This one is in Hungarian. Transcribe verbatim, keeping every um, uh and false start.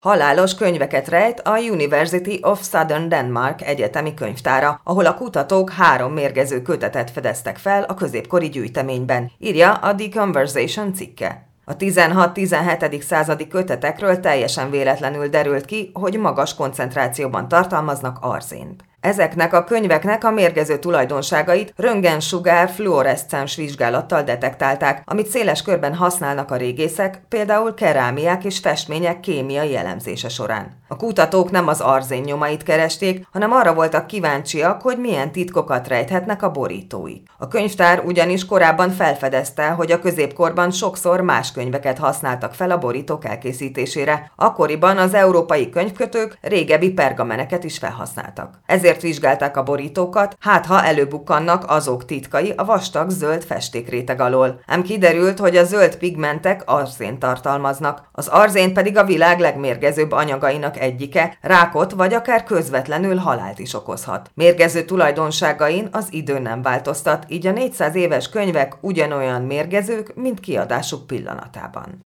Halálos könyveket rejt a University of Southern Denmark egyetemi könyvtára, ahol a kutatók három mérgező kötetet fedeztek fel a középkori gyűjteményben, írja a The Conversation cikke. A tizenhat-tizenhetedik századi kötetekről teljesen véletlenül derült ki, hogy magas koncentrációban tartalmaznak arzént. Ezeknek a könyveknek a mérgező tulajdonságait röntgensugár fluoreszcens vizsgálattal detektálták, amit széles körben használnak a régészek, például kerámiák és festmények kémiai elemzése során. A kutatók nem az arzén nyomait keresték, hanem arra voltak kíváncsiak, hogy milyen titkokat rejthetnek a borítóik. A könyvtár ugyanis korábban felfedezte, hogy a középkorban sokszor más könyveket használtak fel a borítók elkészítésére. Akkoriban az európai könyvkötők régebbi pergameneket is felhasználtak. Ezért vizsgálták a borítókat, hát ha előbukkannak azok titkai a vastag zöld festékréteg alól. Ám kiderült, hogy a zöld pigmentek arzént tartalmaznak, az arzén pedig a világ legmérgezőbb anyagainak egyike, rákot vagy akár közvetlenül halált is okozhat. Mérgező tulajdonságain az idő nem változtat, így a négyszáz éves könyvek ugyanolyan mérgezők, mint kiadásuk pillanatában.